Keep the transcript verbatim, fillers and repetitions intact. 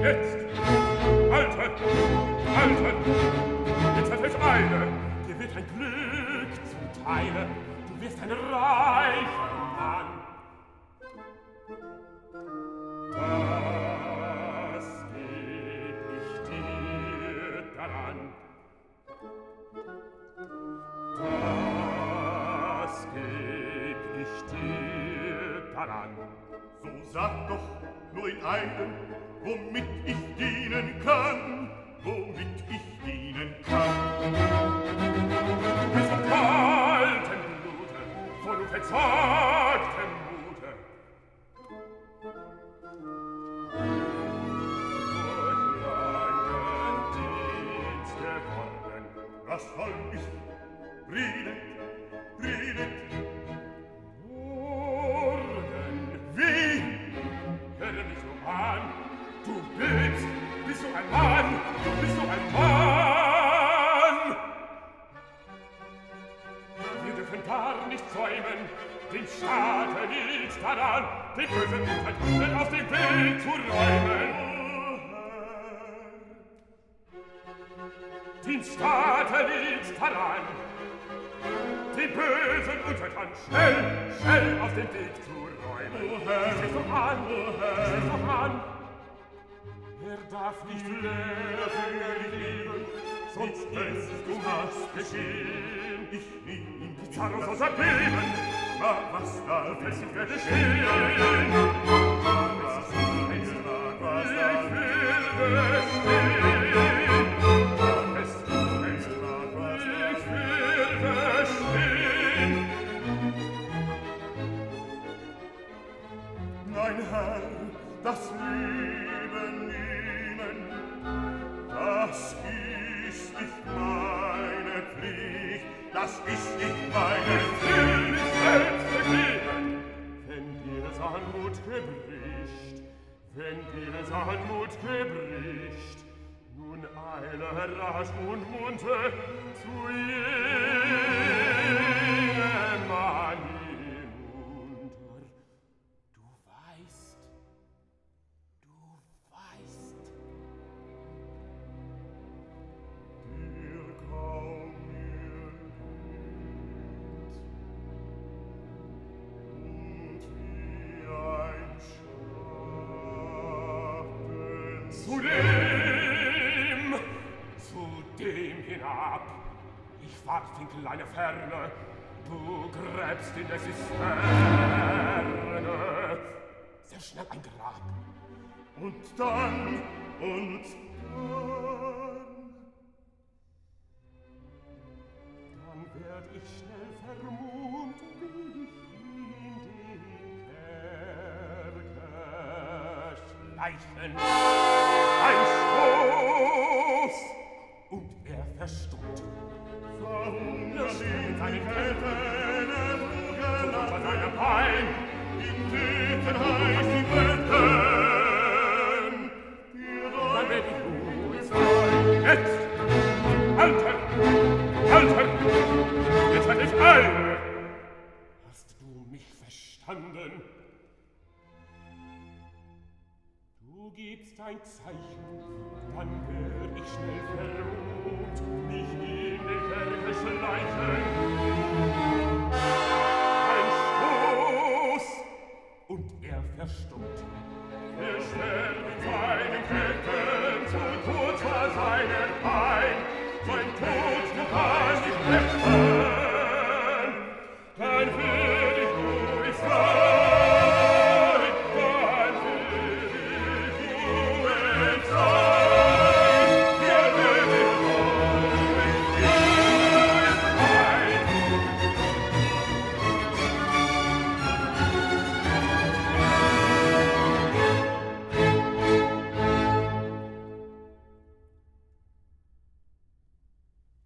Jetzt! Halten! Halten! Jetzt hat es Eile! Dir wird ein Glück zuteile! Du wirst ein reicher Mann! Das geb ich dir daran! Das geb ich dir daran! So sag doch nur in einem, womit ich dienen kann, womit ich dienen kann. Du bist von kaltem Blute, von unverzagtem Mute. Durch langen Dienst geworden. Was soll ich? Redet, redet. Wie? Hör mich so an, du bist, bist du ein Mann, du bist du ein Mann. Wir dürfen gar nicht säumen, dem Schade liegt daran, den bösen Untertanen aus dem Weg zu räumen. Den Schade liegt daran, den bösen Untertan schnell, schnell aus dem Weg zu räumen. O Herr, sieh doch an, o Herr, sieh doch an. Er darf nicht länger leben, sonst ist du was geschehen. Ich nehm die Zahlen aus unser Beben, mag was da fest ich werde stehen. Mag was da ist, mag was da ich will bestehen. Fest, fest, mag was da Ich will bestehen. Mein Herr, das Leben nehmen, das ist nicht meine Pflicht, das ist nicht meine will nicht selbst vergeben, wenn dir das Anmut gebricht, wenn dir das Anmut gebricht, nun eile rasch und munter zu jenem Mann hinunter. Du weißt, du weißt. Dir kaum mir und wie ein Schatten Zu dem, zu dem hinab. Ich wagt in kleine Ferne, du gräbst in der Zisterne. Sehr schnell ein Grab. und dann und dann Dann werd ich schnell vermummt, wie ich in die Kerke schleichen. Ein Stoß, und er verstummt. verhungert in seinen die Ketten Von ertrugelassen, seinem Bein, in Töten heiß die Betten, dir dann doch werd ich ruhig sein. Jetzt! Halten! Halten! Jetzt hat ich Eile! Hast du mich verstanden? Du gibst ein Zeichen, dann werd ich schnell verruht, mich in die Kerke schleichen. Ein Stoß, und er verstummt. Er sperrt in seinen Ketten, zu kurz war seine Art.